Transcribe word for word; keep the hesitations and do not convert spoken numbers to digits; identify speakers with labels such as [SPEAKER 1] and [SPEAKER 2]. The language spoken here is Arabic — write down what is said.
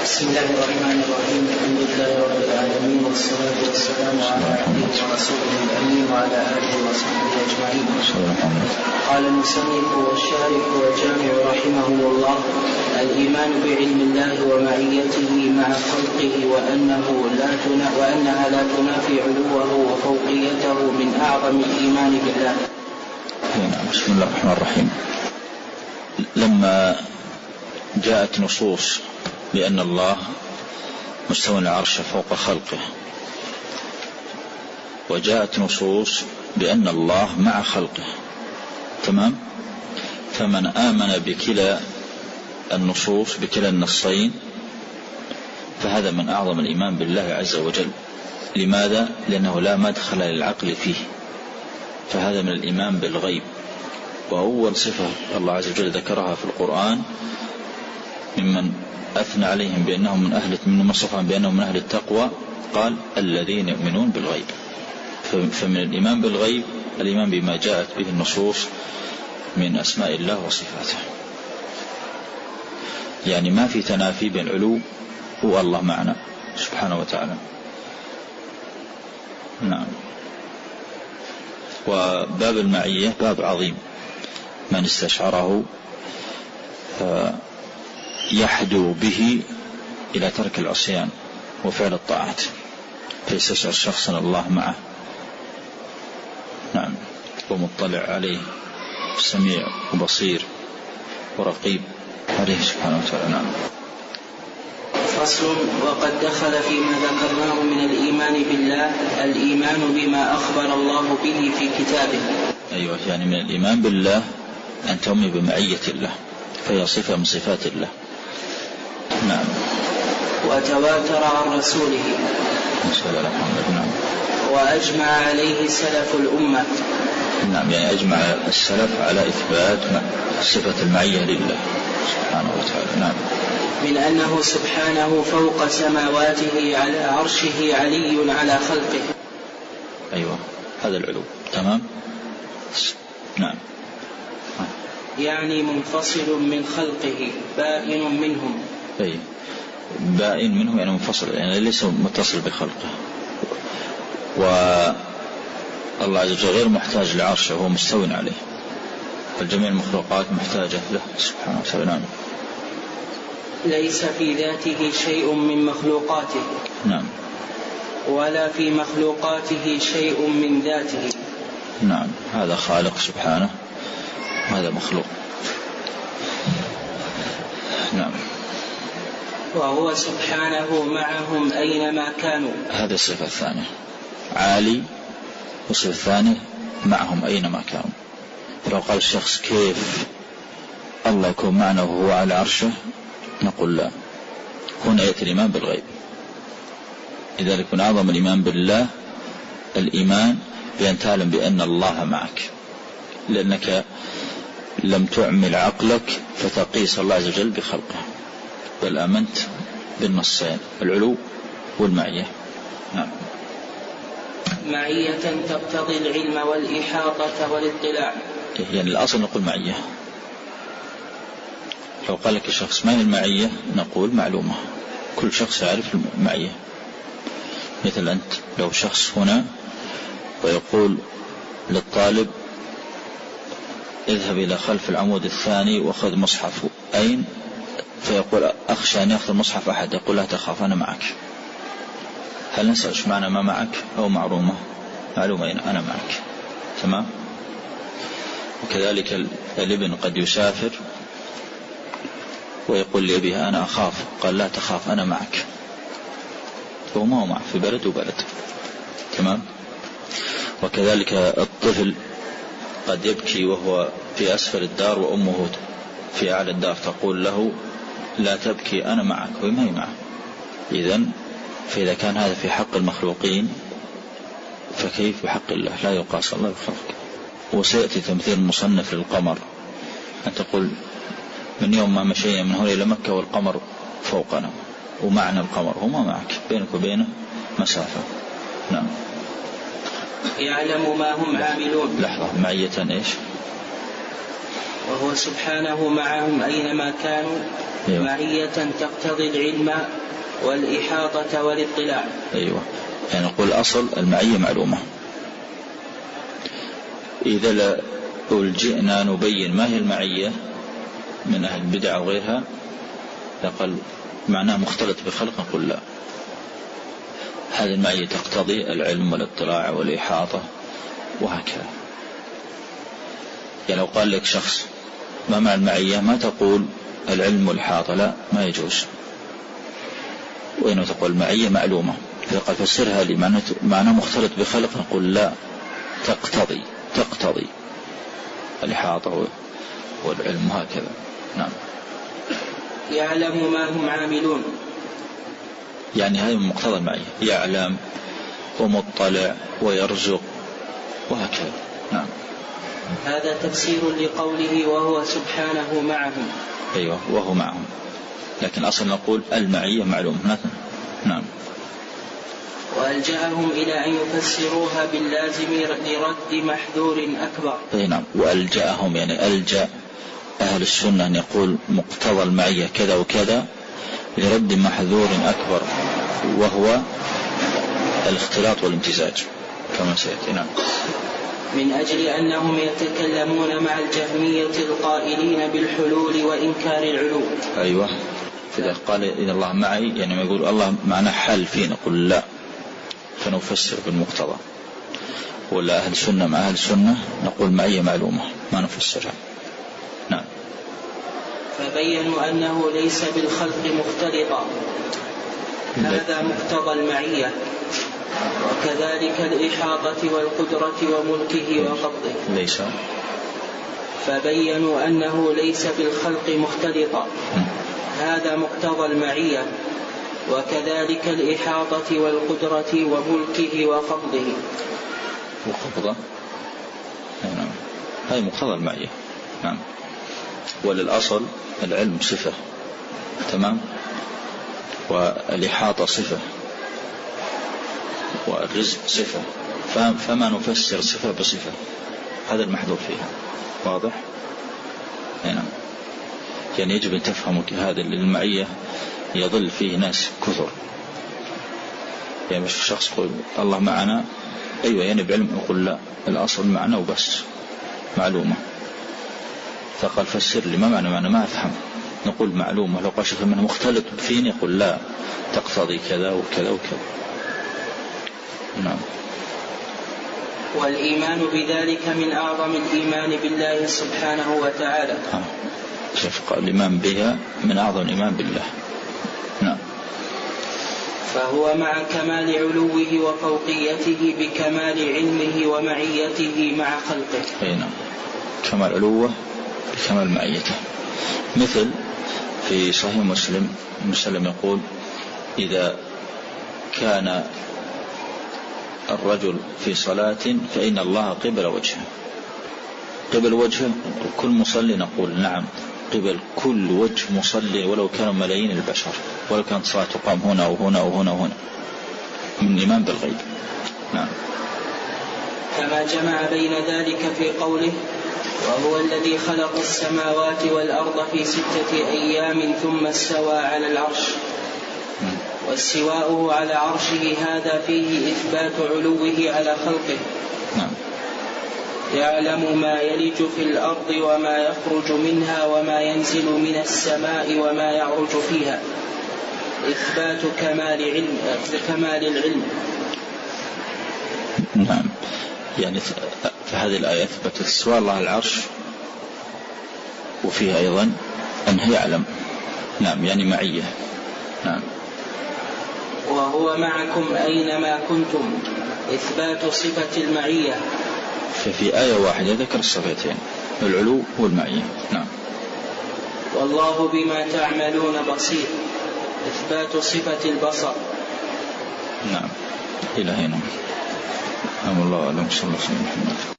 [SPEAKER 1] بسم الله الرحمن الرحيم. الحمد لله رب العالمين، والصلاة والسلام على عبده ورسوله الأمين وعلى آله وصحبه أجمعين. قال المصنف والشارح والجامع رحمه الله: الإيمان بعلم الله ومعيته مع خلقه وأنه لا تنا وأنها لا تنافي علوه وفوقيته من أعظم الإيمان بالله.
[SPEAKER 2] بسم الله الرحمن الرحيم. لما جاءت نصوص بأن الله مستوى على العرش فوق خلقه، وجاءت نصوص بأن الله مع خلقه، تمام؟ فمن آمن بكلا النصوص بكلا النصين فهذا من أعظم الإيمان بالله عز وجل. لماذا؟ لأنه لا مدخل للعقل فيه، فهذا من الإيمان بالغيب. وأول صفة الله عز وجل ذكرها في القرآن ممن أثنى عليهم بأنهم من أهل من وصفهم بأنهم من أهل التقوى قال الذين يؤمنون بالغيب. فمن الإيمان بالغيب الإيمان بما جاءت به النصوص من أسماء الله وصفاته، يعني ما في تنافي بين العلو والله معنا سبحانه وتعالى. نعم. وباب المعية باب عظيم، من استشعره يحدو به إلى ترك العصيان وفعل الطاعات، فيستشعر شخصا الله معه، نعم، ومطلع عليه، سميع وبصير ورقيب عليه سبحانه وتعالى. نعم.
[SPEAKER 1] فصل. وقد دخل فيما ذكرناه من الإيمان بالله الإيمان بما أخبر الله به في كتابه.
[SPEAKER 2] أيوة، يعني من الإيمان بالله أن تؤمن بمعية الله، فهي صفة من صفات الله. نعم.
[SPEAKER 1] وتواتر عن رسوله.
[SPEAKER 2] نعم.
[SPEAKER 1] وأجمع عليه سلف الأمة.
[SPEAKER 2] نعم، يعني أجمع السلف على إثبات صفة المعية لله سبحانه وتعالى. نعم.
[SPEAKER 1] من أنه سبحانه فوق سماواته على عرشه علي على خلقه.
[SPEAKER 2] أيوة، هذا العلو، تمام. نعم.
[SPEAKER 1] يعني منفصل من خلقه بائن منهم.
[SPEAKER 2] أي بائن منه يعني منفصل، يعني ليس متصل بخلقه. والله عز وجل غير محتاج لعرشه، هو مستوٍ عليه، فالجميع المخلوقات محتاجة له سبحانه وتعالى. نعم.
[SPEAKER 1] ليس في ذاته شيء من مخلوقاته.
[SPEAKER 2] نعم.
[SPEAKER 1] ولا في مخلوقاته شيء من ذاته.
[SPEAKER 2] نعم، هذا خالق سبحانه وهذا مخلوق. نعم.
[SPEAKER 1] وهو سبحانه معهم أينما كانوا.
[SPEAKER 2] هذه الصفة الثانية، عالي، والصفة الثانية معهم أينما كانوا. فلو قال الشخص كيف الله يكون معنا وهو على عرشه، نقول لا، هنا يأتي الإيمان بالغيب. لذلك من أعظم الإيمان بالله الإيمان بأن تعلم بأن الله معك، لأنك لم تعمل عقلك فتقيس الله عز وجل بخلقه، بل آمنت بالنصين، العلو والمعية. نعم.
[SPEAKER 1] معية تقتضي العلم والإحاطة والاطلاع.
[SPEAKER 2] يعني الأصل نقول معية. لو قال لك الشخص ما هي المعية، نقول معلومة، كل شخص يعرف المعية. مثل أنت لو شخص هنا ويقول للطالب اذهب إلى خلف العمود الثاني وخذ مصحف، أين؟ فيقول أخشى أن يأخذ المصحف أحد، يقول لا تخاف أنا معك. هل نسأل ايش معنى ما معك؟ أو معلومة؟ معلومة أنا معك، تمام. وكذلك الابن قد يسافر ويقول لأبيه أنا أخاف، قال لا تخاف أنا معك، هو ما هو معك في بلد وبلد، تمام. وكذلك الطفل قد يبكي وهو في أسفل الدار وأمه في أعلى الدار، تقول له لا تبكي أنا معك، وما هي معه. إذن فإذا كان هذا في حق المخلوقين فكيف بحق الله؟ لا يقاس الله بخلقه. وسيأتي تمثيل المصنف للقمر، أن تقول من يوم ما مشينا من هنا إلى مكة والقمر فوقنا ومعنا القمر، هو ما معك، بينك وبينه مسافة. نعم.
[SPEAKER 1] يعلم ما هم عاملون.
[SPEAKER 2] لحظة، معية إيش؟
[SPEAKER 1] وهو سبحانه معهم أينما كانوا.
[SPEAKER 2] أيوة.
[SPEAKER 1] معية تقتضي العلم والإحاطة والاطلاع.
[SPEAKER 2] أيوة، يعني نقول الأصل المعية معلومة. إذا جئنا نبين ما هي المعية من أهل البدع وغيرها يقول معناه مختلط بخلق، نقول لا، هذه المعية تقتضي العلم والاطلاع والإحاطة وهكذا. يعني لو قال لك شخص ما مع المعية، ما تقول العلم والإحاطة، لا، ما يجوز، وإنه تقول المعية معلومة. فقال فسرها لي معناه مختلط بخلق، نقول لا، تقتضي تقتضي الإحاطة والعلم هكذا. نعم.
[SPEAKER 1] يعلم ما هم عاملون،
[SPEAKER 2] يعني هذا مقتضى المعية، يعلم ومطلع ويرزق وهكذا. نعم.
[SPEAKER 1] هذا تفسير لقوله وهو سبحانه معهم.
[SPEAKER 2] أيوة، وهو معهم، لكن أصلا نقول المعية معلومة. نعم.
[SPEAKER 1] وألجأهم إلى أن يفسروها باللازم لرد محذور أكبر.
[SPEAKER 2] أي نعم، وألجأهم يعني ألجأ أهل السنة أن يقول مقتضى المعية كذا وكذا لرد محذور أكبر، وهو الاختلاط والامتزاج كما سيأتي. نعم.
[SPEAKER 1] من أجل أنهم يتكلمون مع الجهمية القائلين بالحلول وإنكار العلو.
[SPEAKER 2] أيوة، فإذا قال إن الله معي يعني ما يقول الله معناه حل فيه، نقول لا، فنفسر بالمقتضى. ولا أهل السنة مع أهل السنة نقول معية معلومة ما نفسرها. نعم.
[SPEAKER 1] فبينوا أنه ليس بالخلق مختلطا، هذا مقتضى المعية، وكذلك الإحاطة والقدرة وملكه وقبضه.
[SPEAKER 2] ليس.
[SPEAKER 1] فبينوا أنه ليس بالخلق مختلطا، هذا مقتضى المعية، وكذلك الإحاطة والقدرة وملكه وقبضه.
[SPEAKER 2] وقبضه، نعم، هذا مقتضى المعية. نعم. وللأصل العلم صفة، تمام، والإحاطة صفة، والرزق صفة، فما نفسر صفة بصفة، هذا المحذور فيها. واضح؟ نعم. يعني يجب أن تفهموا هذا. المعية يضل فيه ناس كثر، يعني مش شخص يقول الله معنا، أيوة يعني بعلم، يقول لا، الأصل معنا وبس، معلومة. فقال فسر لي ما معنى معنى ما أفهم، نقول معلومة. لو قال شيخ منه مختلط فيني، يقول لا، تقتضي كذا وكذا وكذا. نعم.
[SPEAKER 1] والإيمان بذلك من أعظم الإيمان بالله سبحانه وتعالى.
[SPEAKER 2] شوف، قال الإيمان بها من أعظم الإيمان بالله. نعم.
[SPEAKER 1] فهو مع كمال علوه وفوقيته بكمال علمه ومعيته مع خلقه.
[SPEAKER 2] أي نعم، كمال علوه بكمال معيته. مثل في صحيح مسلم، مسلم يقول إذا كان الرجل في صلاة فإن الله قبل وجهه. قبل وجهه كل مصلي، نقول نعم، قبل كل وجه مصلي ولو كانوا ملايين البشر، ولو كانت صلاة تقام هنا وهنا وهنا وهنا، من الإيمان بالغيب. نعم.
[SPEAKER 1] كما جمع بين ذلك في قوله وهو الذي خلق السماوات والأرض في ستة أيام ثم استوى على العرش. واستواؤه على عرشه هذا فيه إثبات علوه على خلقه.
[SPEAKER 2] نعم.
[SPEAKER 1] يعلم ما يلج في الأرض وما يخرج منها وما ينزل من السماء وما يعرج فيها، إثبات كمال علم كمال العلم.
[SPEAKER 2] نعم. يعني في هذه الآية أثبت استواء الله على العرش، وفيها أيضا أنه يعلم. نعم، يعني معية. نعم.
[SPEAKER 1] وهو معكم أينما كنتم، إثبات صفة المعية.
[SPEAKER 2] ففي آية واحدة ذكر الصفتين، العلو والمعية. نعم.
[SPEAKER 1] والله بما تعملون بصير، إثبات صفة البصر.
[SPEAKER 2] نعم. إلى هنا. الله أعلم. صلى الله عليه وسلم.